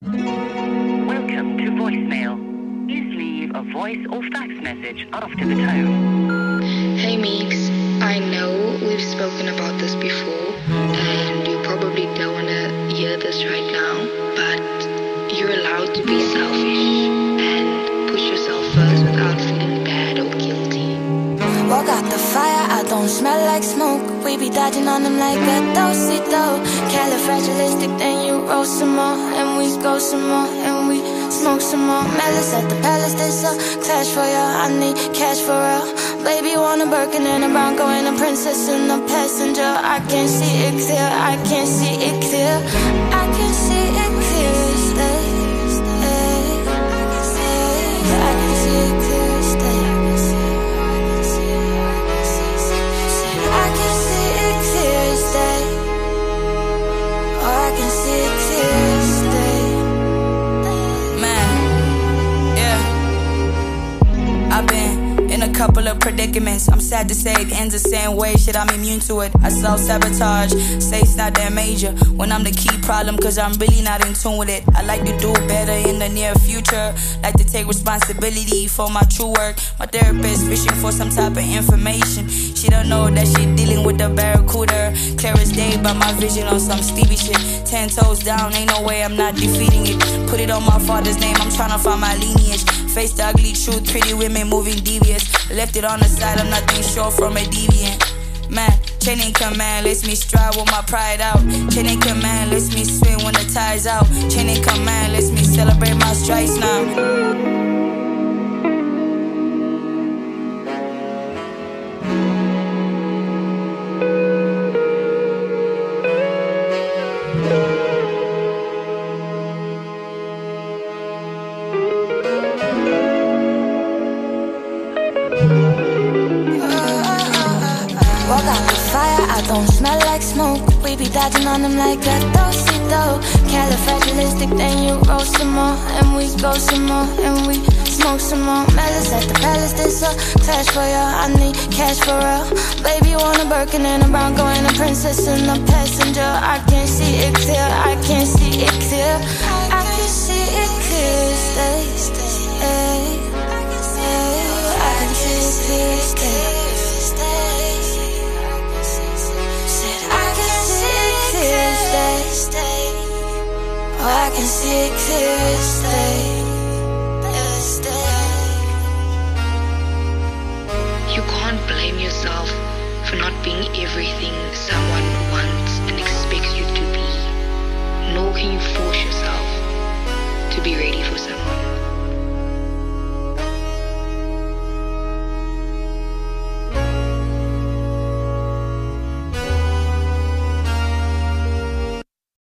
Welcome to voicemail. Please leave a voice or fax message after the tone. Hey Meeks, I know we've spoken about this before and you probably don't want to hear this right now, but you're allowed to be selfish and push yourself first without feeling bad or guilty. Walk out the fire, I don't smell like smoke. We be dodging on them like a do-si-do. Califragilistic, then you roll some more, and we go some more, and we smoke some more. Malice at the palace, there's a clash for ya. I need cash for real. Baby, want a Birkin and a Bronco and a princess and a passenger. I can't see it clear, I can't see it clear. I can see it clear, stay, stay. I can see it clear, stay. I can see it clear, stay. Or I can see it clear, stay. Man, yeah, I've been in a couple of predicaments. I'm sad to say it ends the same way. Shit, I'm immune to it. I self-sabotage, say it's not that major when I'm the key problem, cause I'm really not in tune with it. I like to do better in the near future, like to take responsibility for my true work. My therapist fishing for some type of information. She don't know that she dealing with the barracuda. Clear as day, but my vision on some Stevie shit. 10 toes down, ain't no way I'm not defeating it. Put it on my father's name, I'm tryna find my lineage. Face the ugly truth, pretty women moving devious. Left it on the side, I'm nothing short from a deviant. Man, chain in command, lets me stride with my pride out. Chain in command, lets me swim when the tide's out. Chain in command, lets me celebrate my stripes now. Walk out the fire, I don't smell like smoke. We be dodging on them like a do-si-do. Califragilistic, then you roll some more, and we go some more, and we smoke some more. Malice at the palace, there's a clash for ya. I need cash for real. Baby, want a Birkin and a Bronco and a princess and a passenger. I can't see it clear, I can't see it clear. I can see it clear, stay, stay. I can see it clear, stay. Oh, I can see it clear, stay, stay. You can't blame yourself for not being everything someone wants and expects you to be. Nor can you force